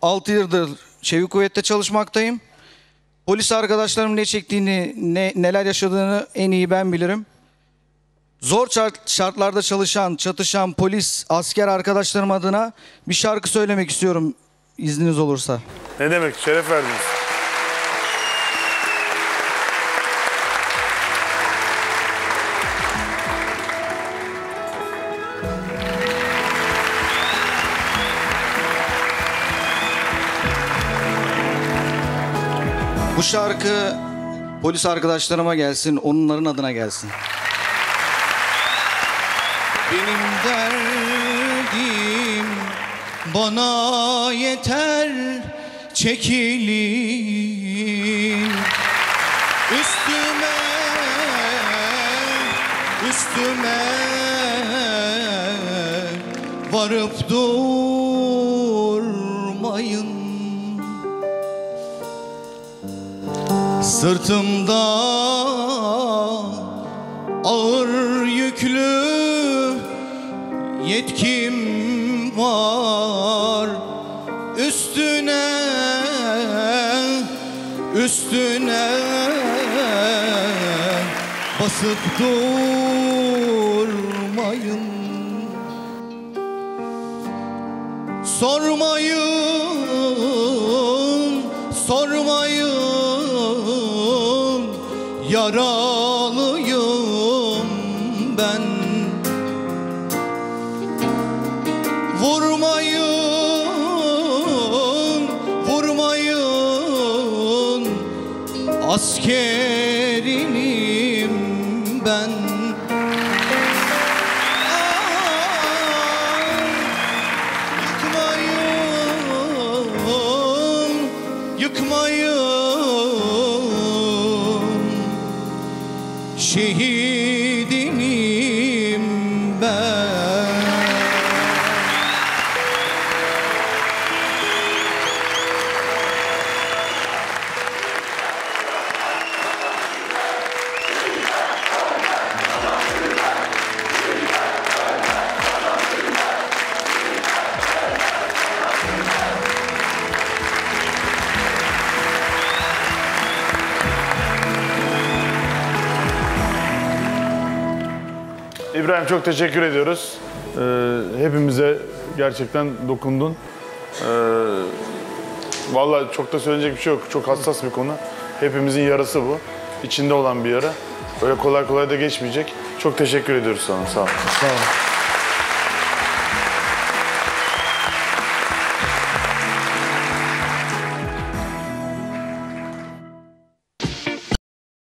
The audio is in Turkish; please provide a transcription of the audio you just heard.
6 yıldır Çevik Kuvvet'te çalışmaktayım. Polis arkadaşlarım ne çektiğini, neler yaşadığını en iyi ben bilirim. Zor şartlarda çalışan, çatışan polis, asker arkadaşlarım adına bir şarkı söylemek istiyorum izniniz olursa. Ne demek, şeref verdiniz. Bu şarkı polis arkadaşlarıma gelsin, onların adına gelsin. Benim derdim bana yeter, çekilin üstüme, üstüme varıp durmayın. Sırtımda ağır yüklü yetkim var, üstüne, üstüne basıp durmayın. Sormayın, sormayın, yaralıyım ben. Vurmayın, vurmayın, askerinim ben. Yıkmayın, yıkmayın, şehidinim ben. İbrahim, çok teşekkür ediyoruz. Hepimize gerçekten dokundun. Vallahi çok da söyleyecek bir şey yok. Çok hassas bir konu. Hepimizin yarası bu. İçinde olan bir yara. Öyle kolay kolay da geçmeyecek. Çok teşekkür ediyoruz sana. Sağ ol. Sağ ol.